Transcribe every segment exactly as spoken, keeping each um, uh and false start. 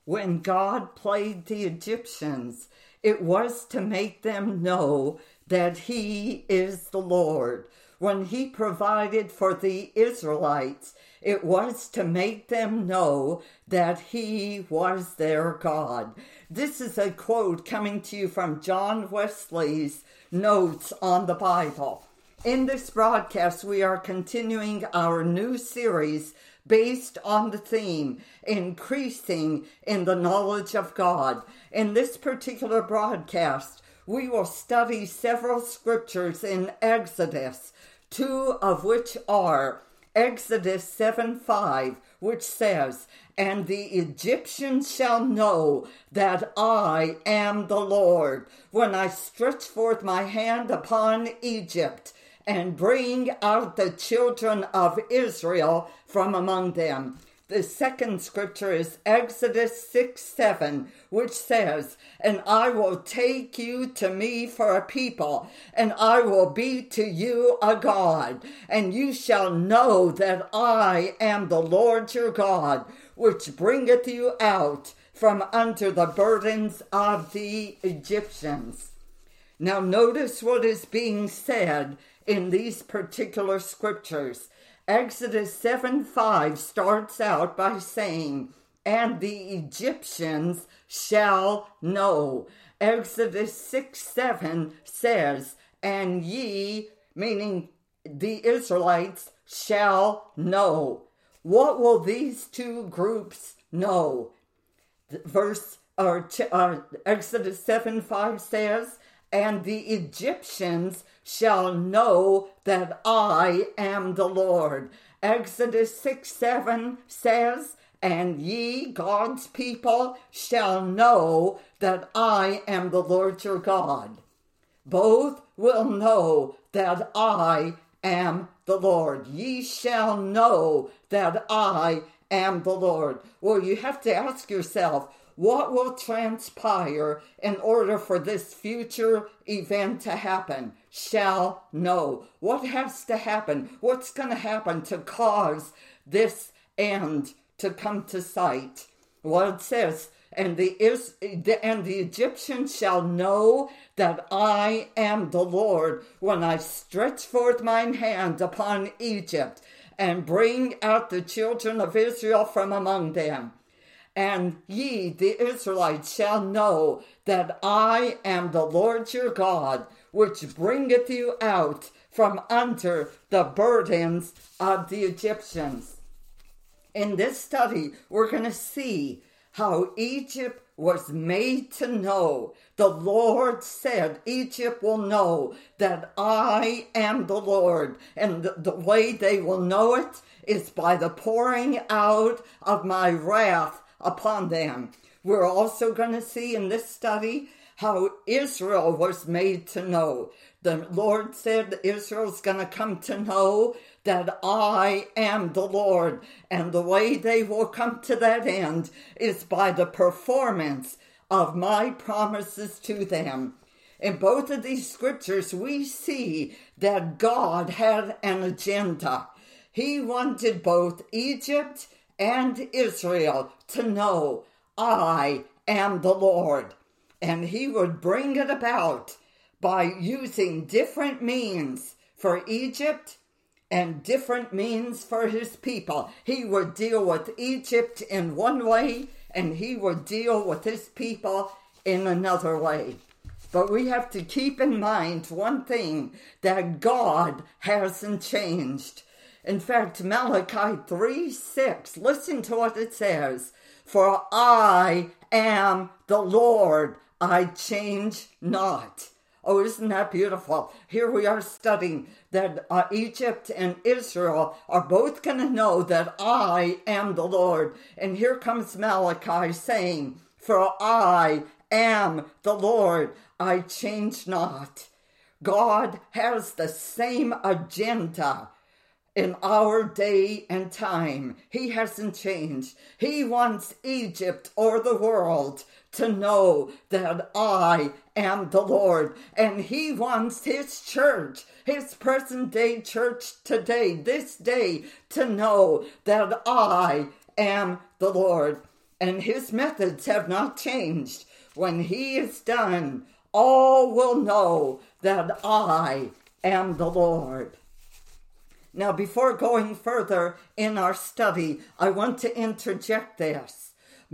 when God plagued the Egyptians, it was to make them know that he is the Lord. When he provided for the Israelites, it was to make them know that he was their God. This is a quote coming to you from John Wesley's Notes on the Bible. In this broadcast, we are continuing our new series based on the theme, Increasing in the Knowledge of God. In this particular broadcast, we will study several scriptures in Exodus, two of which are Exodus seven five, which says, "And the Egyptians shall know that I am the Lord, when I stretch forth my hand upon Egypt, and bring out the children of Israel from among them." The second scripture is Exodus six seven, which says, "And I will take you to me for a people, and I will be to you a God, and you shall know that I am the Lord your God, which bringeth you out from under the burdens of the Egyptians." Now notice what is being said in these particular scriptures. Exodus seven five starts out by saying, "And the Egyptians shall know." Exodus six seven says, "And ye," meaning the Israelites, "shall know." What will these two groups know? Verse or uh, Exodus seven five says, "And the Egyptians shall know that I am the Lord." Exodus six seven says, "And ye, God's people, shall know that I am the Lord your God." Both will know that I am the Lord. Ye shall know that I am the Lord. Well, you have to ask yourself, what will transpire in order for this future event to happen? Shall know. What has to happen? What's going to happen to cause this end to come to sight? Well, it says, and the, is, and the Egyptians shall know that I am the Lord, when I stretch forth mine hand upon Egypt, and bring out the children of Israel from among them. And ye, the Israelites, shall know that I am the Lord your God, which bringeth you out from under the burdens of the Egyptians. In this study, we're going to see how Egypt was made to know. The Lord said, Egypt will know that I am the Lord. And the, the way they will know it is by the pouring out of my wrath upon them. We're also going to see in this study how Israel was made to know. The Lord said Israel's going to come to know that I am the Lord. And the way they will come to that end is by the performance of my promises to them. In both of these scriptures, we see that God had an agenda. He wanted both Egypt and Israel to know I am the Lord. And he would bring it about by using different means for Egypt and different means for his people. He would deal with Egypt in one way, and he would deal with his people in another way. But we have to keep in mind one thing, that God hasn't changed. In fact, Malachi three six, listen to what it says. "For I am the Lord, I change not." Oh, isn't that beautiful? Here we are studying that uh, Egypt and Israel are both going to know that I am the Lord. And here comes Malachi saying, "For I am the Lord, I change not." God has the same agenda in our day and time. He hasn't changed. He wants Egypt or the world to know that I am the Lord. And he wants his church, his present day church today, this day, to know that I am the Lord. and his methods have not changed. When he is done, all will know that I am the Lord. Now, before going further in our study, I want to interject this.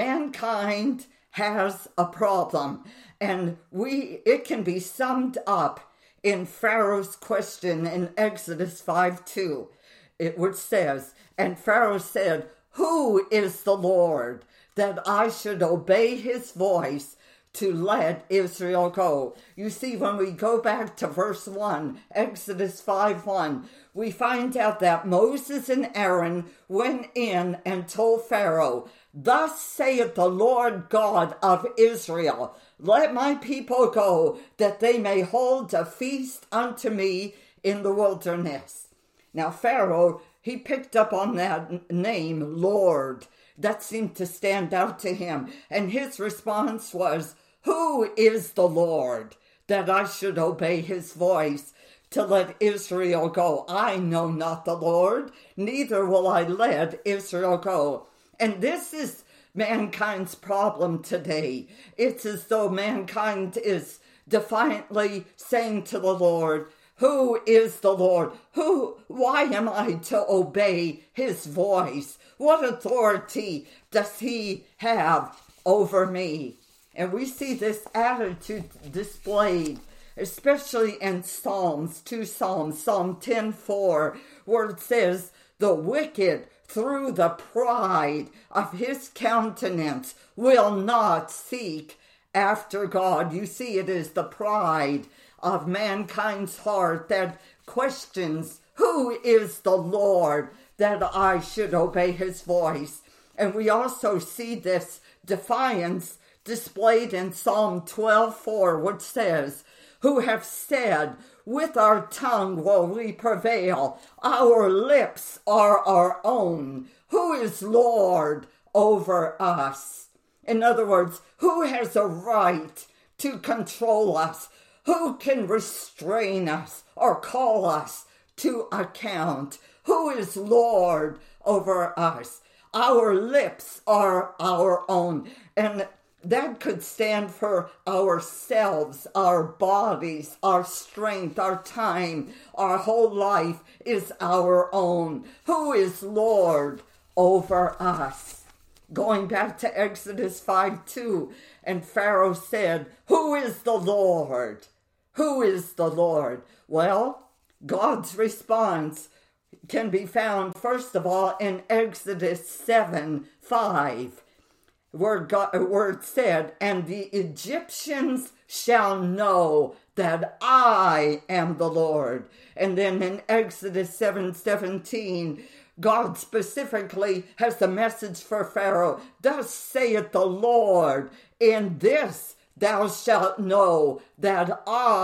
Mankind has a problem, and we it can be summed up in Pharaoh's question in Exodus five two, it which says, "And Pharaoh said, 'Who is the Lord, that I should obey his voice to let Israel go?'" You see, when we go back to verse one, Exodus five one, we find out that Moses and Aaron went in and told Pharaoh, "Thus saith the Lord God of Israel, let my people go, that they may hold a feast unto me in the wilderness." Now Pharaoh, he picked up on that name, Lord. That seemed to stand out to him. And his response was, "Who is the Lord, that I should obey his voice to let Israel go? I know not the Lord, neither will I let Israel go." And this is mankind's problem today. It's as though mankind is defiantly saying to the Lord, "Who is the Lord? Who? Why am I to obey his voice? What authority does he have over me?" And we see this attitude displayed, especially in Psalms, two Psalms, Psalm ten four, where it says, "The wicked, through the pride of his countenance, will not seek after God." You see, it is the pride of mankind's heart that questions, "Who is the Lord, that I should obey his voice?" And we also see this defiance displayed in Psalm twelve four, which says, "Who have said, with our tongue will we prevail. Our lips are our own. Who is Lord over us?" In other words, who has a right to control us? Who can restrain us or call us to account? Who is Lord over us? Our lips are our own. And that could stand for ourselves, our bodies, our strength, our time, our whole life is our own. Who is Lord over us? Going back to Exodus five two, and Pharaoh said, "Who is the Lord? Who is the Lord?" Well, God's response can be found, first of all, in Exodus seven five. Where, God, where it said, "And the Egyptians shall know that I am the Lord." And then in Exodus seven seventeen, God specifically has the message for Pharaoh. "Thus saith the Lord, in this thou shalt know that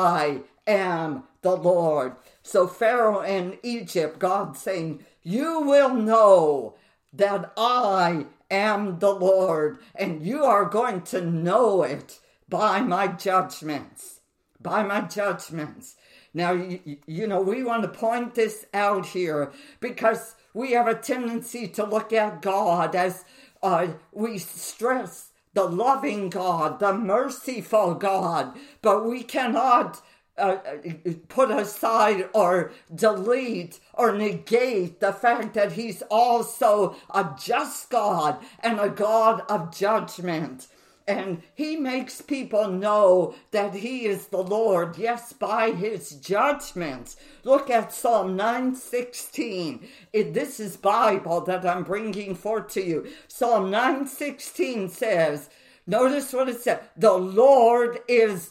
I am the Lord." So Pharaoh in Egypt, God saying, "You will know that I am the Lord, and you are going to know it by my judgments, by my judgments." Now, you, you know, we want to point this out here because we have a tendency to look at God as uh, we stress the loving God, the merciful God, but we cannot Uh, put aside or delete or negate the fact that he's also a just God and a God of judgment. And he makes people know that he is the Lord, yes, by his judgments. Look at Psalm nine sixteen. It, this is Bible that I'm bringing forth to you. Psalm nine sixteen says, notice what it said, "The Lord is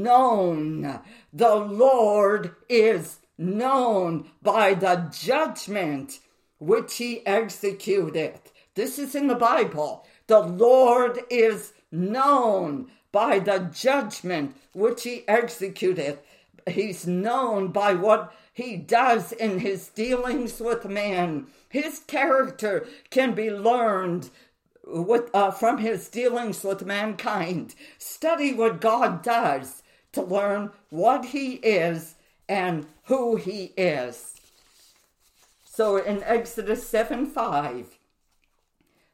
known. The Lord is known by the judgment which he executeth." This is in the Bible. The Lord is known by the judgment which he executeth. He's known by what he does in his dealings with man. His character can be learned with uh, from his dealings with mankind. Study what God does to learn what he is and who he is. So in Exodus seven five,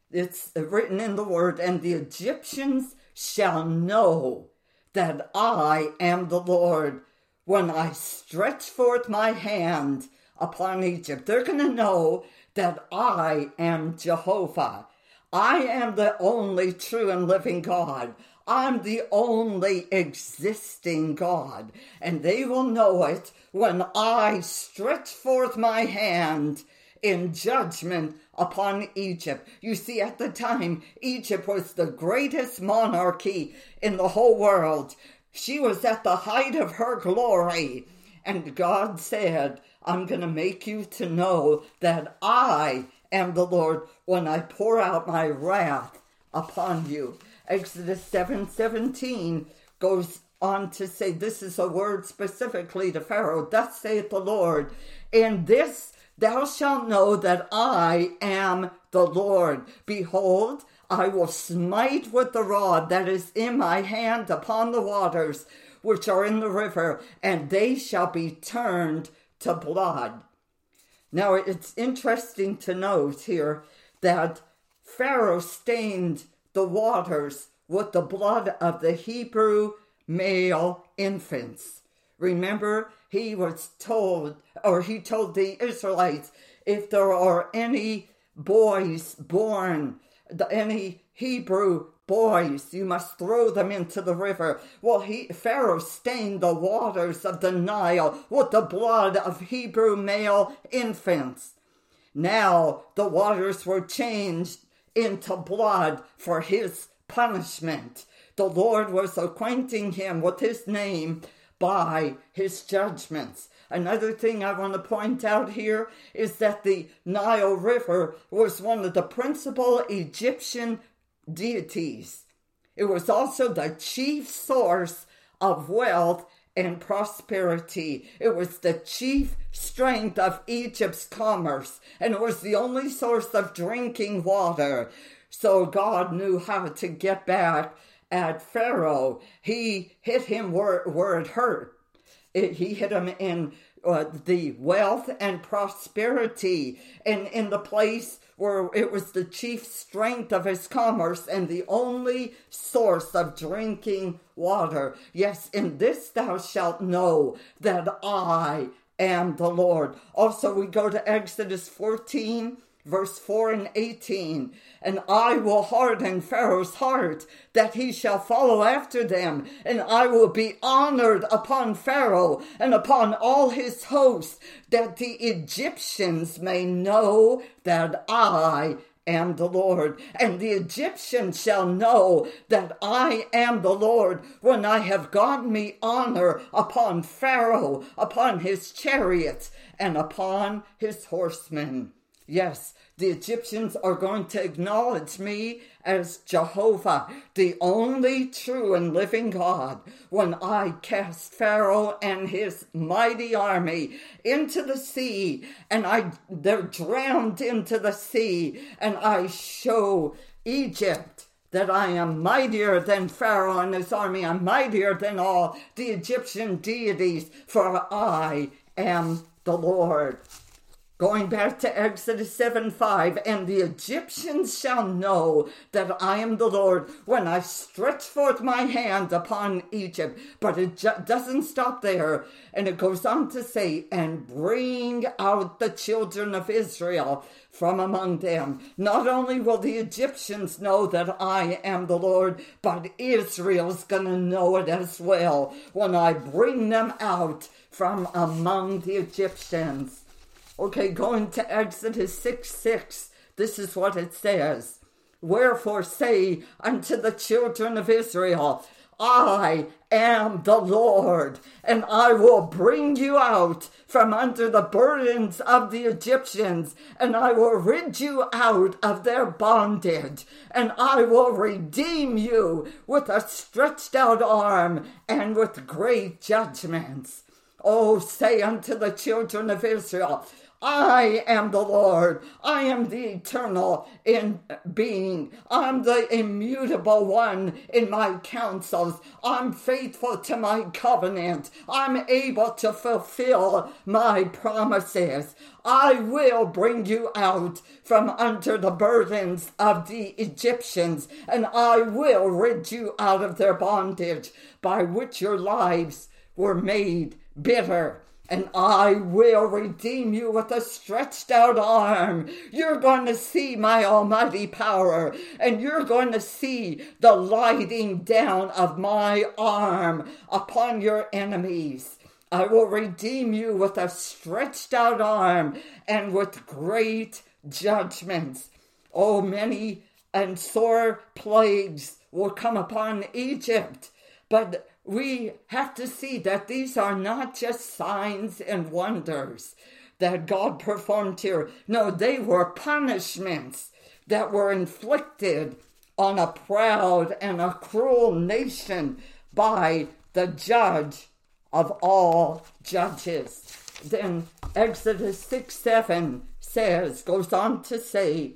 It's written in the word, and the Egyptians shall know that I am the Lord when I stretch forth my hand upon Egypt. They're going to know that I am Jehovah. I am the only true and living God. I'm the only existing God. And they will know it when I stretch forth my hand in judgment upon Egypt. You see, at the time, Egypt was the greatest monarchy in the whole world. She was at the height of her glory. And God said, I'm going to make you to know that I am the Lord when I pour out my wrath upon you. Exodus seven seventeen goes on to say, this is a word specifically to Pharaoh. Thus saith the Lord, in this thou shalt know that I am the Lord. Behold, I will smite with the rod that is in my hand upon the waters which are in the river, and they shall be turned to blood. Now, it's interesting to note here that Pharaoh stained the waters with the blood of the Hebrew male infants. Remember, he was told, or he told the Israelites, if there are any boys born, any Hebrew boys, you must throw them into the river. Well, he, Pharaoh stained the waters of the Nile with the blood of Hebrew male infants. Now the waters were changed into blood for his punishment. The Lord was acquainting him with his name by his judgments. Another thing I want to point out here is that the Nile River was one of the principal Egyptian deities. It was also the chief source of wealth and prosperity. It was the chief strength of Egypt's commerce, and it was the only source of drinking water. So God knew how to get back at Pharaoh. He hit him where, where it hurt. It, he hit him in uh, the wealth and prosperity, and in the place where it was the chief strength of his commerce and the only source of drinking water. Yes, in this thou shalt know that I am the Lord. Also, we go to Exodus fourteen, verse four and eighteen. And I will harden Pharaoh's heart, that he shall follow after them. And I will be honored upon Pharaoh and upon all his host, that the Egyptians may know that I am the Lord. And the Egyptians shall know that I am the Lord when I have gotten me honor upon Pharaoh, upon his chariots, and upon his horsemen. Yes, the Egyptians are going to acknowledge me as Jehovah, the only true and living God, when I cast Pharaoh and his mighty army into the sea, and I they're drowned into the sea, and I show Egypt that I am mightier than Pharaoh and his army. I'm mightier than all the Egyptian deities, for I am the Lord. Going back to Exodus seven five, and the Egyptians shall know that I am the Lord when I stretch forth my hand upon Egypt. But it ju- doesn't stop there. And it goes on to say, and bring out the children of Israel from among them. Not only will the Egyptians know that I am the Lord, but Israel's going to know it as well when I bring them out from among the Egyptians. Okay, going to Exodus six six, this is what it says. Wherefore say unto the children of Israel, I am the Lord, and I will bring you out from under the burdens of the Egyptians, and I will rid you out of their bondage, and I will redeem you with a stretched out arm and with great judgments. Oh, say unto the children of Israel, I am the Lord. I am the eternal in being. I'm the immutable one in my counsels. I'm faithful to my covenant. I'm able to fulfill my promises. I will bring you out from under the burdens of the Egyptians, and I will rid you out of their bondage, by which your lives were made bitter. And I will redeem you with a stretched out arm. You're going to see my almighty power, and you're going to see the lighting down of my arm upon your enemies. I will redeem you with a stretched out arm and with great judgments. Oh, many and sore plagues will come upon Egypt, but we have to see that these are not just signs and wonders that God performed here. No, they were punishments that were inflicted on a proud and a cruel nation by the judge of all judges. Then Exodus six seven says, goes on to say,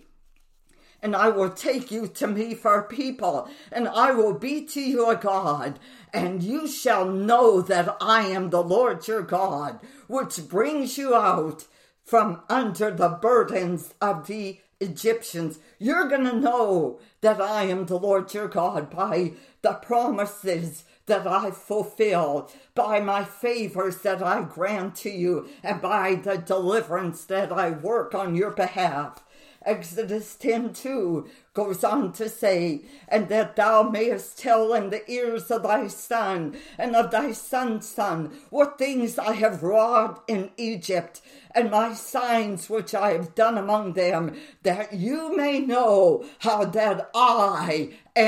and I will take you to me for a people, and I will be to you a God, and you shall know that I am the Lord your God, which brings you out from under the burdens of the Egyptians. You're going to know that I am the Lord your God by the promises that I fulfill, by my favors that I grant to you, and by the deliverance that I work on your behalf. Exodus ten two goes on to say, and that thou mayest tell in the ears of thy son and of thy son's son what things I have wrought in Egypt, and my signs which I have done among them, that you may know how that I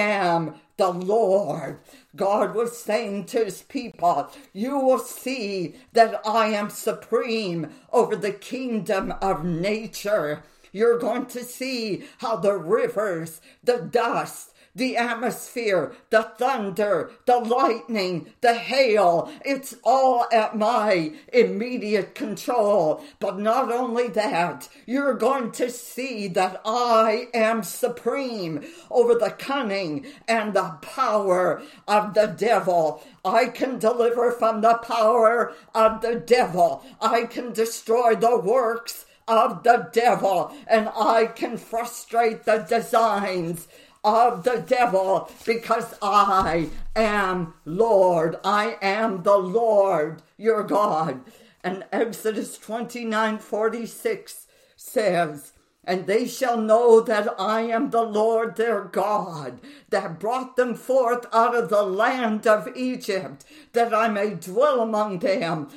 am the Lord. God was saying to his people, you will see that I am supreme over the kingdom of nature. You're going to see how the rivers, the dust, the atmosphere, the thunder, the lightning, the hail, it's all at my immediate control. But not only that, you're going to see that I am supreme over the cunning and the power of the devil. I can deliver from the power of the devil. I can destroy the works of the devil, and I can frustrate the designs of the devil, because I am Lord. I am the Lord your God. And Exodus twenty-nine forty-six says, and they shall know that I am the Lord their God, that brought them forth out of the land of Egypt, that I may dwell among them.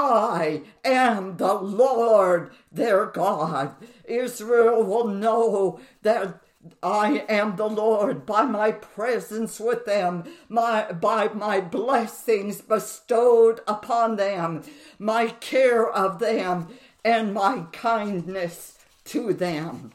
I am the Lord their God. Israel will know that I am the Lord by my presence with them, my by my blessings bestowed upon them, my care of them, and my kindness to them.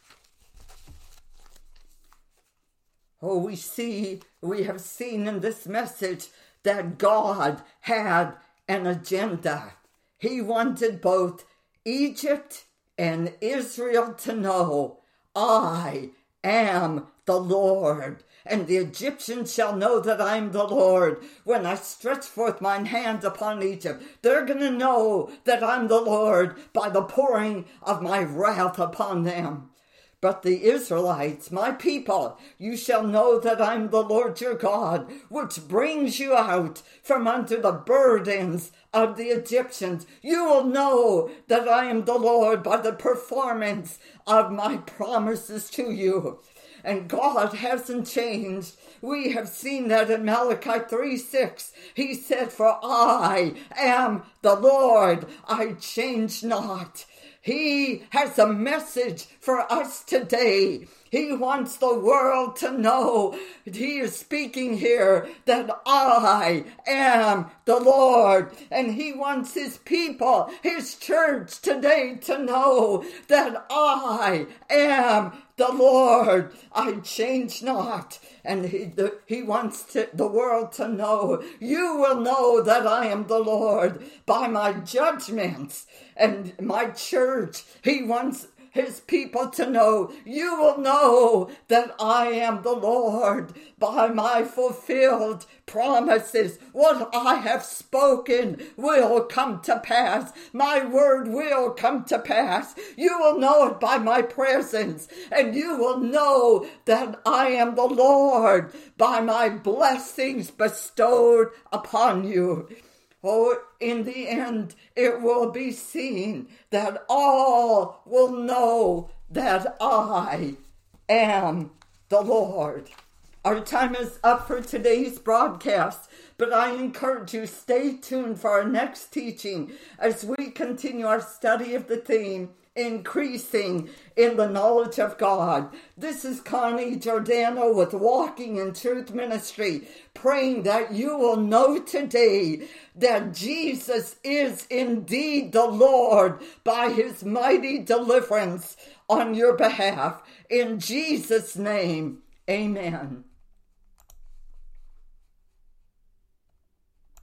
Oh, we see, we have seen in this message that God had an agenda. He wanted both Egypt and Israel to know, I am the Lord. And the Egyptians shall know that I am the Lord when I stretch forth mine hand upon Egypt. They're going to know that I'm the Lord by the pouring of my wrath upon them. But the Israelites, my people, you shall know that I'm the Lord your God, which brings you out from under the burdens of the Egyptians. You will know that I am the Lord by the performance of my promises to you. And God hasn't changed. We have seen that in Malachi three six. He said, for I am the Lord, I change not. He has a message for us today. He wants the world to know, he is speaking here, that I am the Lord. And he wants his people, his church today to know that I am the Lord. I change not. And he, the, he wants to, the world to know, you will know that I am the Lord by my judgments. And my church, he wants his people to know, you will know that I am the Lord by my fulfilled promises. What I have spoken will come to pass. My word will come to pass. You will know it by my presence, and you will know that I am the Lord by my blessings bestowed upon you. Oh, in the end, it will be seen that all will know that I am the Lord. Our time is up for today's broadcast, but I encourage you, stay tuned for our next teaching as we continue our study of the theme, increasing in the knowledge of God. This is Connie Giordano with Walking in Truth Ministry, praying that you will know today that Jesus is indeed the Lord by his mighty deliverance on your behalf. In Jesus' name, amen.